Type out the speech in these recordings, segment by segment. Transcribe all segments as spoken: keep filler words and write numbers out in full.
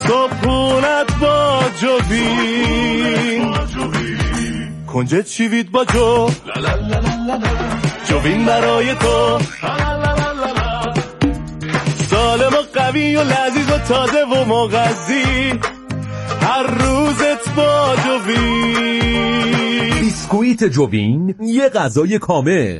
صبحونت با جوین کنجه چیوید با جو جوین برای تو سالم و قوی و لذیذ و تازه و مغذی هر روزت با جوین. بیسکویت جوین، یه غذای کامل.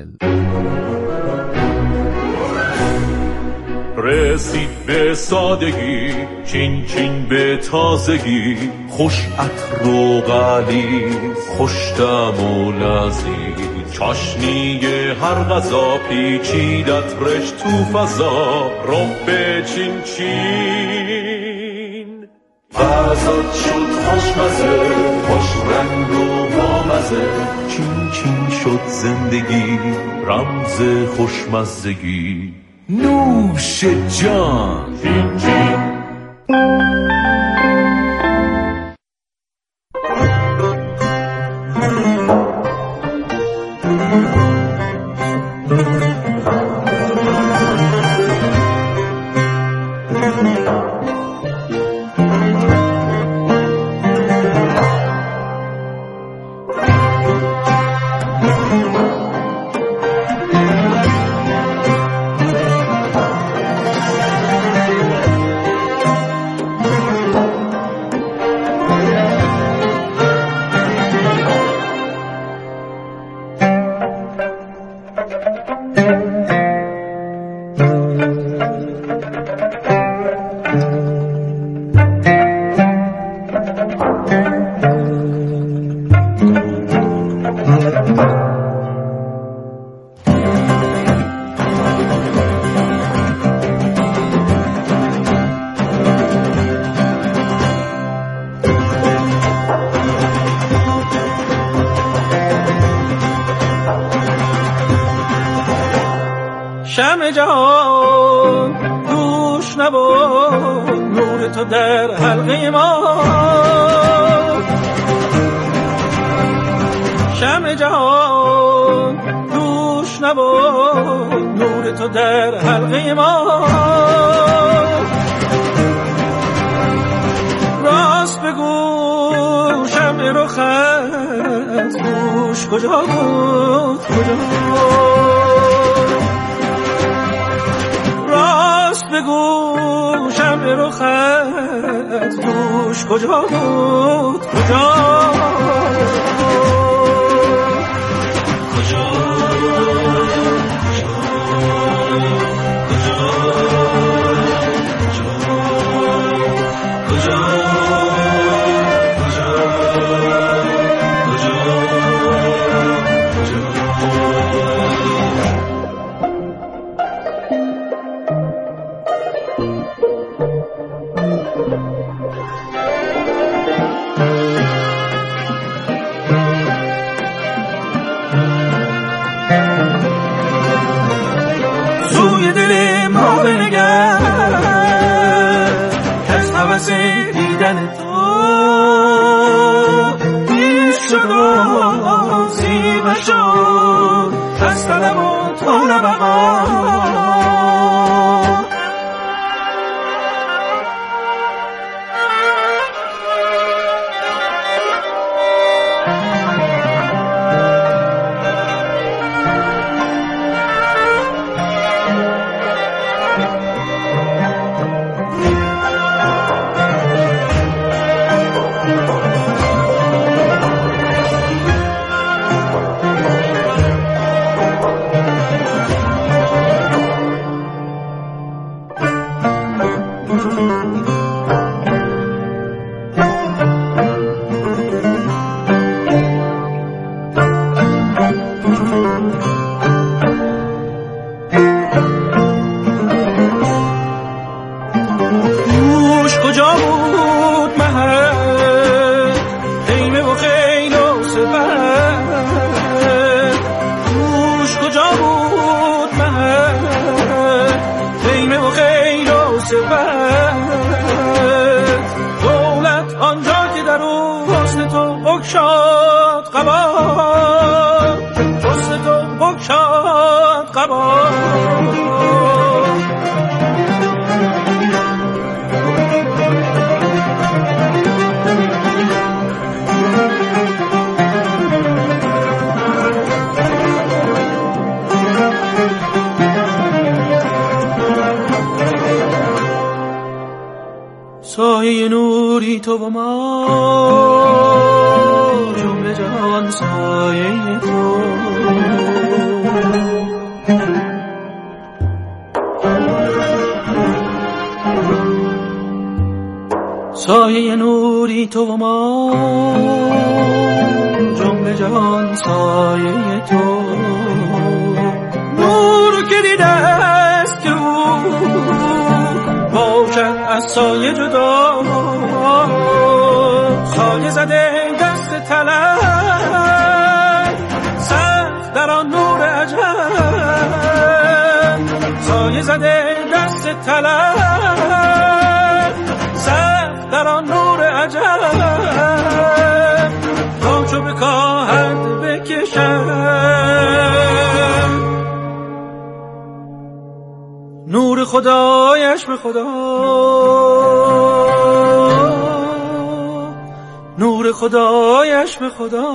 رسید به سادگی، چین چین به تازگی، خوش عطر و غلیظ، خوش طعم و لذیذ، چاشنی هر غذا پیچیدت رش تو فضا، رب چین چین غذات شد خوشمزه، خوش رنگ و بامزه، چین چین شد زندگی، رمز خوشمزگی، نوش جان چین چین. شمع جهان دوش نبود، نور تو در حلقه ما. شمع جهان دوش نبود، نور تو در حلقه ما. راست بگو شمع رخت دوش کجا بود، کجا بود؟ بگو شمع رخت دوش کجا بود، کجا کجا سوی دل ما بنگر کس حوث دیدن تو نیست شد و زیبه شد از طلب و تا نبقا. دوش کجا بود محل خیمه و خیل و سپر؟ دوش کجا بود محل خیمه و خیل و سپر؟ دولت آنجا که در او حسن تو بگشاد قبا، حسن تو بگشاد قبا. سایه نوری تو و ما، جمله جهان سایه تو. سایه نوری تو و ما، جمله جهان سایه تو. نور که دیده است که او باشد از سایه جدا، سایه زده دست طلب سخت در آن نور عجب، سایه زده دست طلب سخت در آن نور عجب، تا چو بکاهد بکشد نور خدایش به خدا، نور خدایش به خدا.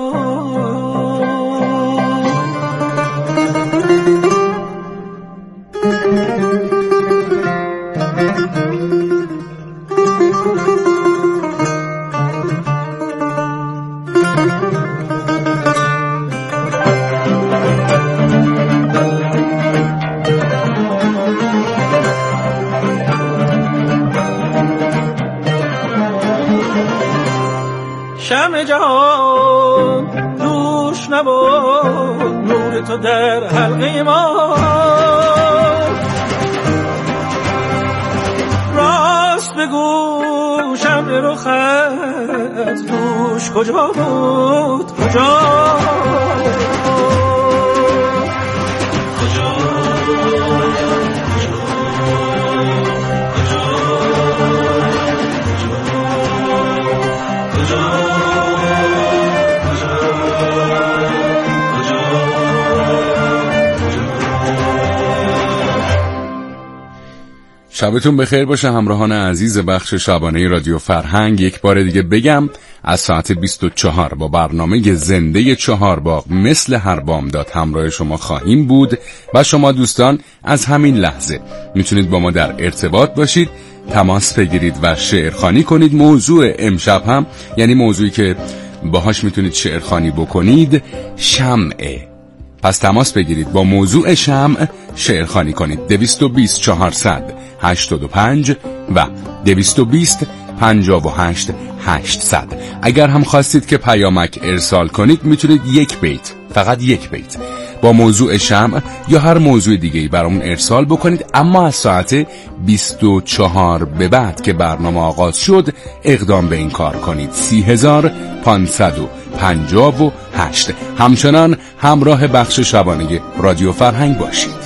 شمع جهان دوش نبود، نور تو در حلقه ما. راست بگو شمع رخت دوش کجا بود، کجا شبتون بخیر باشه همراهان عزیز بخش شبانه رادیو فرهنگ. یک بار دیگه بگم از ساعت بیست و چهار با برنامه زنده چهارباغ مثل هر بامداد همراه شما خواهیم بود و شما دوستان از همین لحظه میتونید با ما در ارتباط باشید، تماس بگیرید و شعرخوانی کنید. موضوع امشب هم یعنی موضوعی که باهاش میتونید شعرخوانی بکنید شمعه. پس تماس بگیرید با موضوع شمع شعرخوانی کنید. دویست و بیست چهارصد هشتاد و پنج و دویست و بیست پنجاه و هشت هشتصد. اگر هم خواستید که پیامک ارسال کنید میتونید یک بیت، فقط یک بیت با موضوع شمع یا هر موضوع دیگه‌ای برامون ارسال بکنید، اما از ساعت بیست و چهار به بعد که برنامه آغاز شد اقدام به این کار کنید. سی هزار پانصد و پنجاه و هشت. همچنان همراه بخش شبانه رادیو فرهنگ باشید.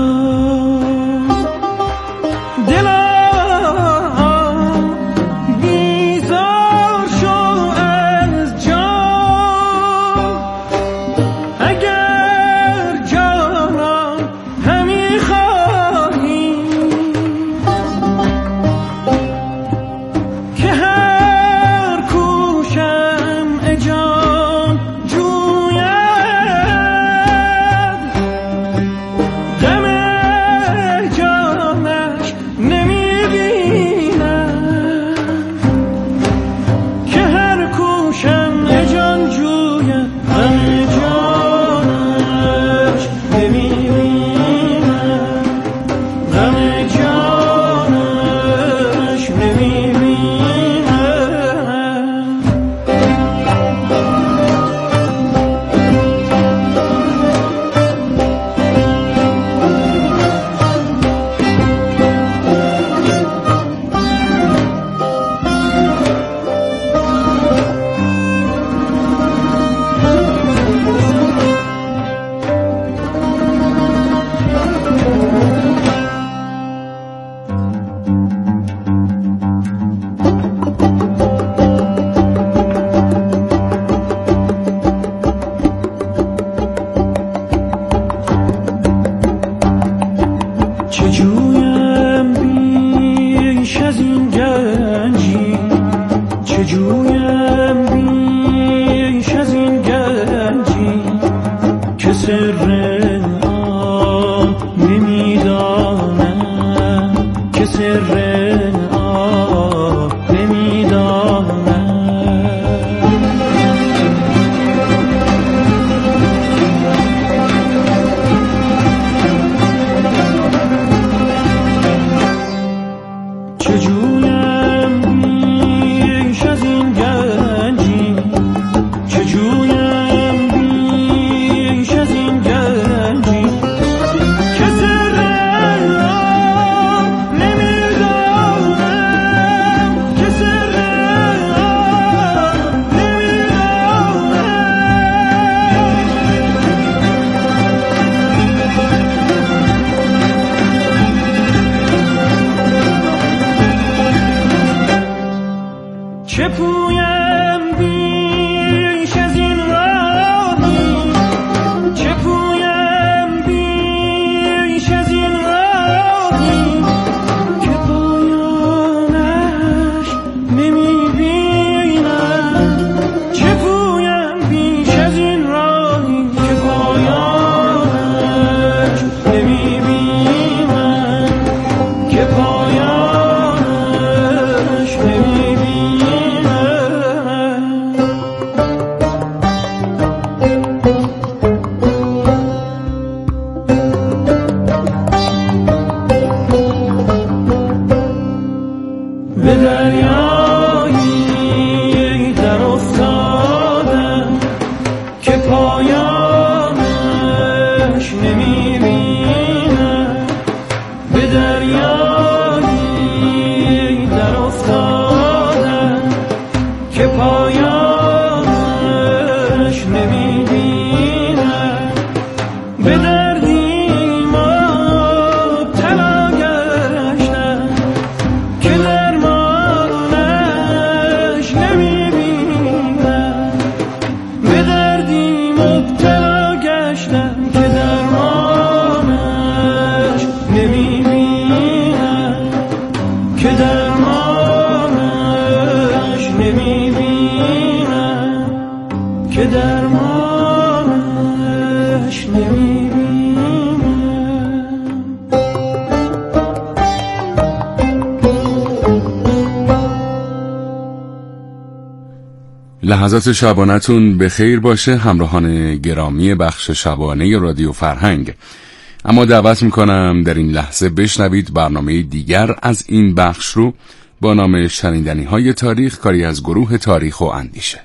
لحظات شبانه‌تون به خیر باشه همراهان گرامی بخش شبانه رادیو فرهنگ. اما دعوت میکنم در این لحظه بشنوید برنامه دیگر از این بخش رو با نام شنیدنی های تاریخ، کاری از گروه تاریخ و اندیشه.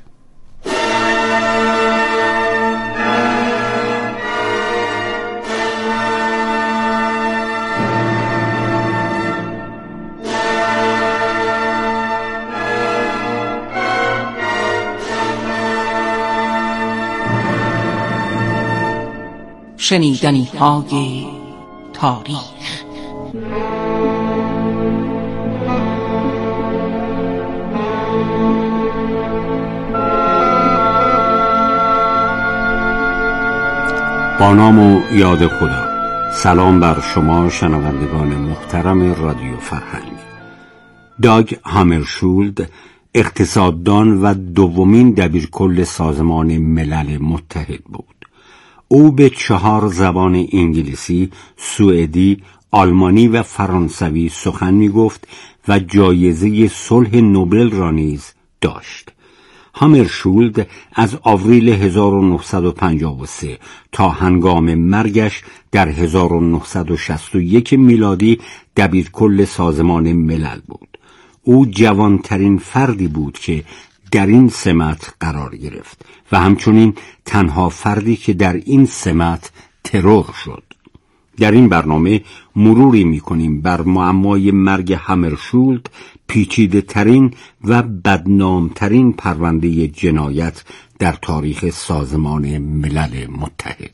شنیدنی های تاریخ. با نام و یاد خدا. سلام بر شما شنوندگان محترم رادیو فرهنگ. داگ هامرشولد اقتصاددان و دومین دبیرکل سازمان ملل متحد بود. او به چهار زبان انگلیسی، سوئدی، آلمانی و فرانسوی سخن می‌گفت و جایزه صلح نوبل را نیز داشت. هامرشولد از آوریل هزار و نهصد و پنجاه و سه تا هنگام مرگش در هزار و نهصد و شصت و یک میلادی دبیرکل سازمان ملل بود. او جوانترین فردی بود که در این سمت قرار گرفت و همچنین تنها فردی که در این سمت ترور شد. در این برنامه مروری می‌کنیم بر معمای مرگ هامرشولد، پیچیده ترین و بدنام ترین پرونده جنایت در تاریخ سازمان ملل متحد.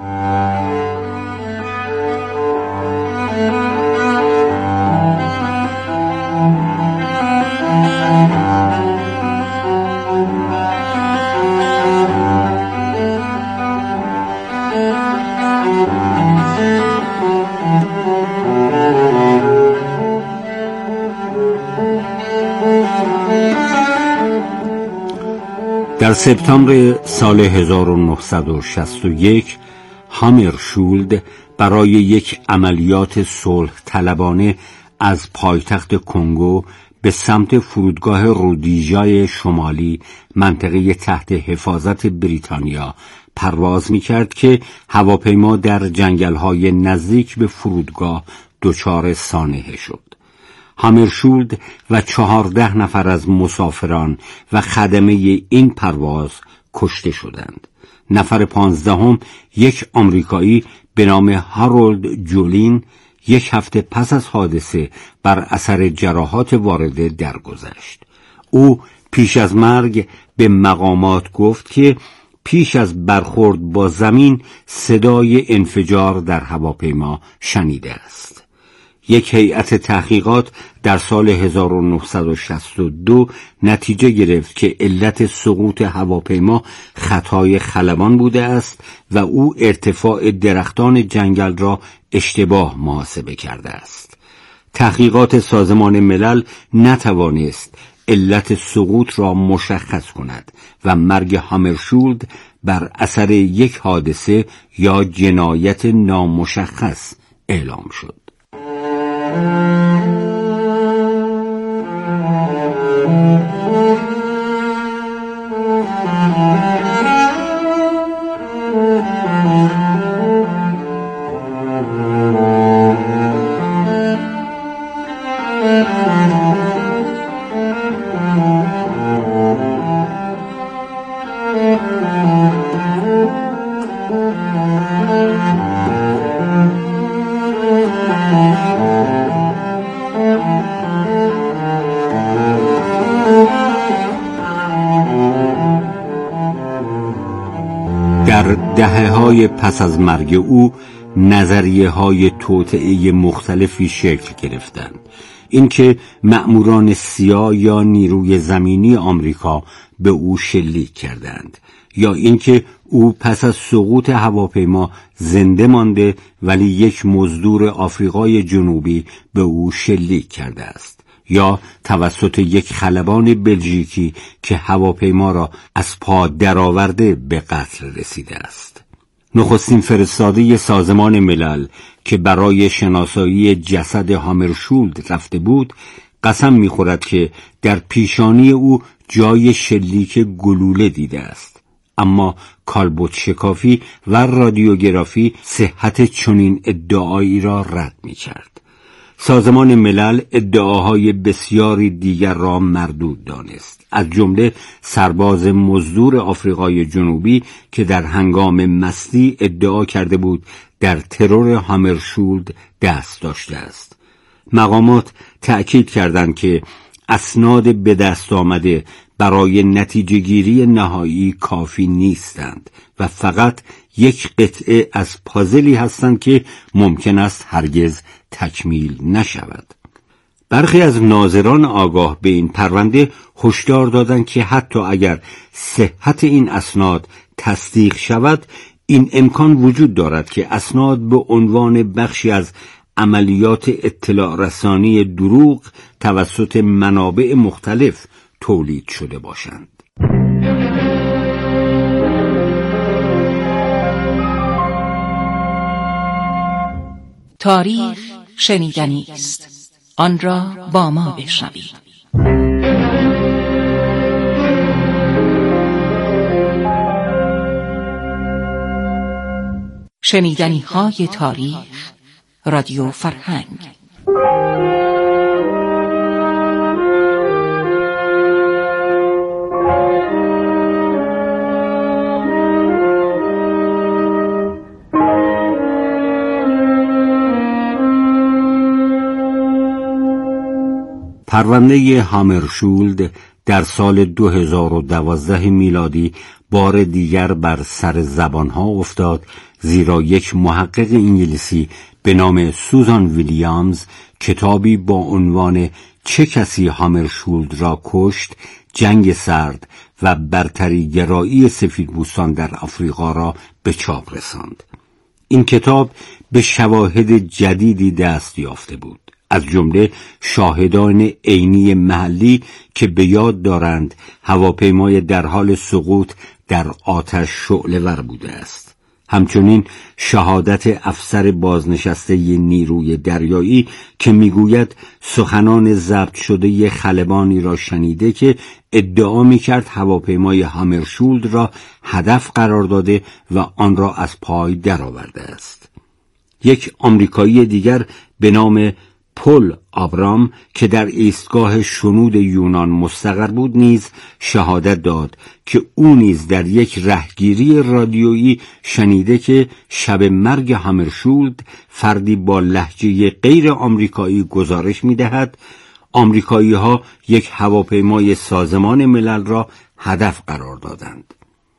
در سپتامبر سال هزار و نهصد و شصت و یک هامرشولد برای یک عملیات صلح طلبانه از پایتخت کنگو به سمت فرودگاه رودیژای شمالی، منطقه تحت حفاظت بریتانیا، پرواز می‌کرد که هواپیما در جنگل‌های نزدیک به فرودگاه دچار سانحه شد. هامرشولد و چهارده نفر از مسافران و خدمه این پرواز کشته شدند. نفر پانزدهم یک آمریکایی به نام هارولد جولین یک هفته پس از حادثه بر اثر جراحات وارده درگذشت. او پیش از مرگ به مقامات گفت که پیش از برخورد با زمین صدای انفجار در هواپیما شنیده است. یک هیئت تحقیقات در سال هزار و نهصد و شصت و دو نتیجه گرفت که علت سقوط هواپیما خطای خلبان بوده است و او ارتفاع درختان جنگل را اشتباه محاسبه کرده است. تحقیقات سازمان ملل نتوانست علت سقوط را مشخص کند و مرگ هامرشولد بر اثر یک حادثه یا جنایت نامشخص اعلام شد. در دهه‌های پس از مرگ او نظریه‌های توطئه مختلفی شکل گرفتند. اینکه مأموران سیاه یا نیروی زمینی آمریکا به او شلیک کردند، یا اینکه او پس از سقوط هواپیما زنده مانده ولی یک مزدور آفریقای جنوبی به او شلیک کرده است، یا توسط یک خلبان بلژیکی که هواپیما را از پا درآورده به قتل رسیده است. نخستین فرستاده سازمان ملل که برای شناسایی جسد هامرشولد رفته بود، قسم می‌خورد که در پیشانی او جای شلیک گلوله دیده است. اما کالبد شکافی و رادیوگرافی صحت چنین ادعایی را رد می‌کرد. سازمان ملل ادعاهای بسیاری دیگر را مردود دانست، از جمله سرباز مزدور آفریقای جنوبی که در هنگام مستی ادعا کرده بود در ترور هامرشولد دست داشته است. مقامات تأکید کردند که اسناد به دست آمده برای نتیجه گیری نهایی کافی نیستند و فقط یک قطعه از پازلی هستند که ممکن است هرگز تکمیل نشود. برخی از ناظران آگاه به این پرونده هشدار دادند که حتی اگر صحت این اسناد تصدیق شود، این امکان وجود دارد که اسناد به عنوان بخشی از عملیات اطلاع رسانی دروغ توسط منابع مختلف تولید شده باشند. تاریخ شنیدنی است، آن را با ما بشنوید. شنیدنی های تاریخ، رادیو فرهنگ. پرونده هامرشولد در سال دو هزار و دوازده میلادی بار دیگر بر سر زبانها افتاد، زیرا یک محقق انگلیسی به نام سوزان ویلیامز کتابی با عنوان چه کسی هامرشولد را کشت، جنگ سرد و برتری گرایی سفیدپوستان در آفریقا را به چاپ رساند. این کتاب به شواهد جدیدی دست یافته بود، از جمله شاهدان عینی محلی که به یاد دارند هواپیمای در حال سقوط در آتش شعله‌ور بوده است. همچنین شهادت افسر بازنشسته نیروی دریایی که میگوید سخنان ضبط شده خلبانی را شنیده که ادعا میکرد هواپیمای هامرشولد را هدف قرار داده و آن را از پای درآورده است. یک آمریکایی دیگر به نام پل آبرام که در ایستگاه شنود یونان مستقر بود نیز شهادت داد که او نیز در یک رهگیری رادیویی شنیده که شب مرگ هامرشولد فردی با لهجه غیر آمریکایی گزارش می‌دهد آمریکایی‌ها یک هواپیمای سازمان ملل را هدف قرار دادند.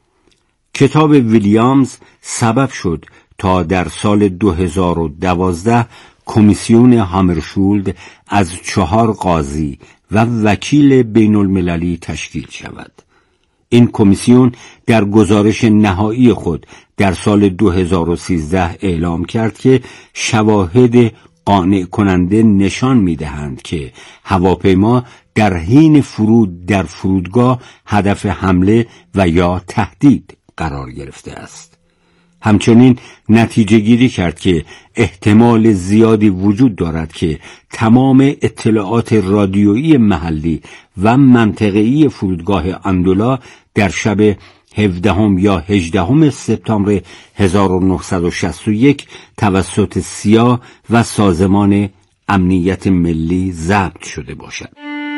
کتاب ویلیامز سبب شد تا در سال دو هزار و دوازده کمیسیون هامرشولد از چهار قاضی و وکیل بین المللی تشکیل شود. این کمیسیون در گزارش نهایی خود در سال دو هزار و سیزده اعلام کرد که شواهد قانع کننده نشان می‌دهند که هواپیما در حین فرود در فرودگاه هدف حمله و یا تهدید قرار گرفته است. همچنین نتیجه گیری کرد که احتمال زیادی وجود دارد که تمام اطلاعات رادیویی محلی و منطقه‌ای فرودگاه اندولا در شب هفدهم یا هجدهم سپتامبر هزار و نهصد و شصت و یک توسط سیا و سازمان امنیت ملی ضبط شده باشد.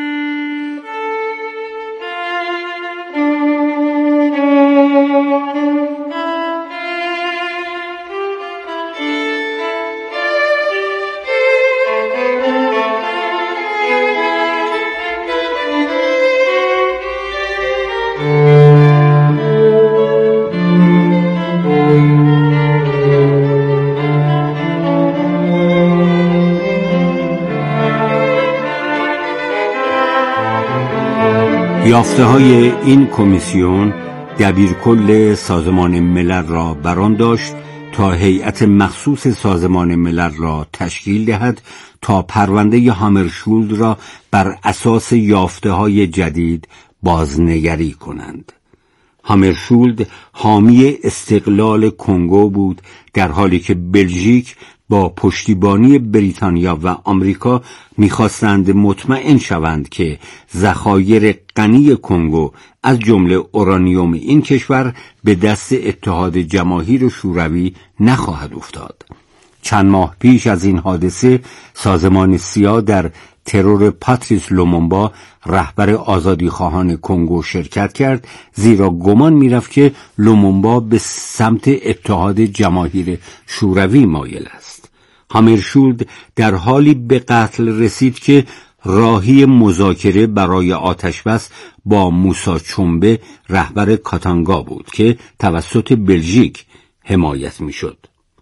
یافته‌های این کمیسیون دبیرکل سازمان ملل را بران داشت تا هیئت مخصوص سازمان ملل را تشکیل دهد تا پرونده هامرشولد را بر اساس یافته‌های جدید بازنگری کنند. هامرشولد حامی استقلال کنگو بود، در حالی که بلژیک با پشتیبانی بریتانیا و آمریکا می‌خواستند مطمئن شوند که ذخایر غنی کنگو از جمله اورانیوم این کشور به دست اتحاد جماهیر شوروی نخواهد افتاد. چند ماه پیش از این حادثه سازمان سیا در ترور پاتریس لومومبا رهبر آزادیخواهان کنگو شرکت کرد، زیرا گمان می‌رفت که لومومبا به سمت اتحاد جماهیر شوروی مایل است. هامرشولد در حالی به قتل رسید که راهی مذاکره برای آتشبس با موسی چومبه رهبر کاتانگا بود که توسط بلژیک حمایت میشد.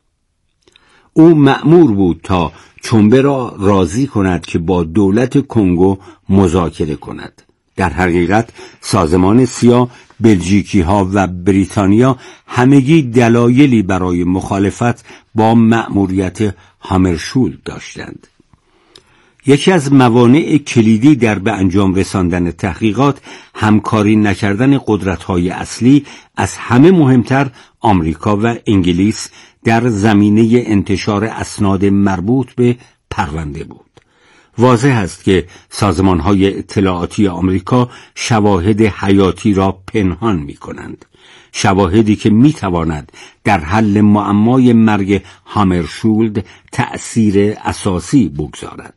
او مأمور بود تا چومبه را راضی کند که با دولت کنگو مذاکره کند. در حقیقت سازمان سیا، بلژیکی ها و بریتانیا همگی دلایلی برای مخالفت با مأموریت هامرشولد داشتند. یکی از موانع کلیدی در به انجام رساندن تحقیقات همکاری نکردن قدرت‌های اصلی، از همه مهمتر آمریکا و انگلیس، در زمینه انتشار اسناد مربوط به پرونده بود. واضح است که سازمان‌های اطلاعاتی آمریکا شواهد حیاتی را پنهان می‌کنند، شواهدی که می‌تواند در حل معمای مرگ هامرشولد تأثیر اساسی بگذارد.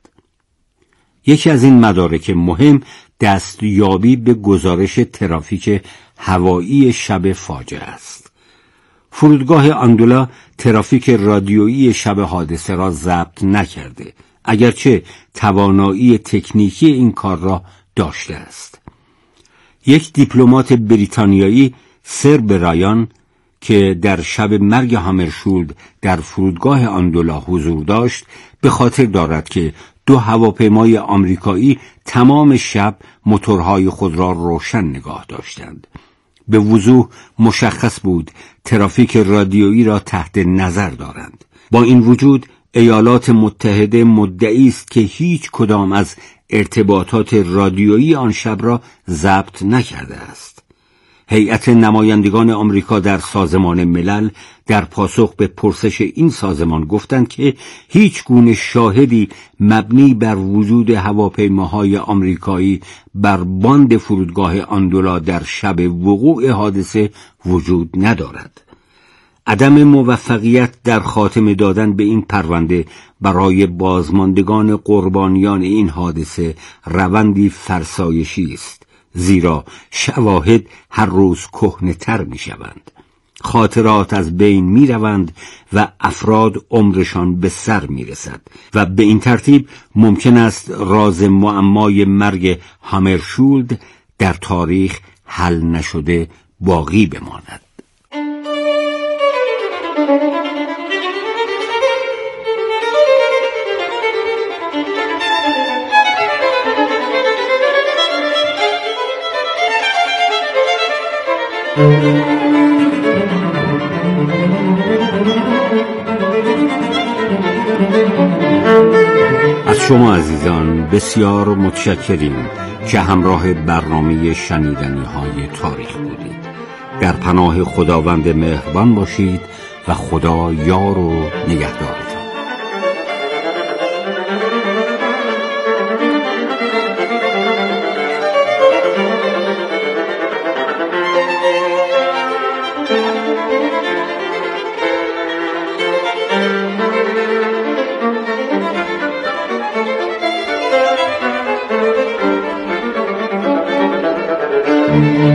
یکی از این مدارک مهم دستیابی به گزارش ترافیک هوایی شب فاجعه است. فرودگاه آندولا ترافیک رادیویی شب حادثه را ضبط نکرده، اگرچه توانایی تکنیکی این کار را داشته است. یک دیپلمات بریتانیایی، سر برایان، که در شب مرگ هامرشولد در فرودگاه آندولا حضور داشت، به خاطر دارد که دو هواپیمای آمریکایی تمام شب موتورهای خود را روشن نگاه داشتند. به وضوح مشخص بود ترافیک رادیویی را تحت نظر دارند. با این وجود ایالات متحده مدعی است که هیچ کدام از ارتباطات رادیویی آن شب را ضبط نکرده است. هیئت نمایندگان آمریکا در سازمان ملل در پاسخ به پرسش این سازمان گفتند که هیچ گونه شاهدی مبنی بر وجود هواپیماهای آمریکایی بر باند فرودگاه آندولا در شب وقوع حادثه وجود ندارد. عدم موفقیت در خاتمه دادن به این پرونده برای بازماندگان قربانیان این حادثه روندی فرسایشی است، زیرا شواهد هر روز کهنه‌تر می‌شوند. خاطرات از بین می‌روند و افراد عمرشان به سر می‌رسد و به این ترتیب ممکن است راز معمای مرگ هامرشولد در تاریخ حل نشده باقی بماند. از شما عزیزان بسیار متشکریم که همراه برنامه شنیدنی های تاریخ بودید. در پناه خداوند مهربان باشید و خدا یار و نگهدارتان. Thank you.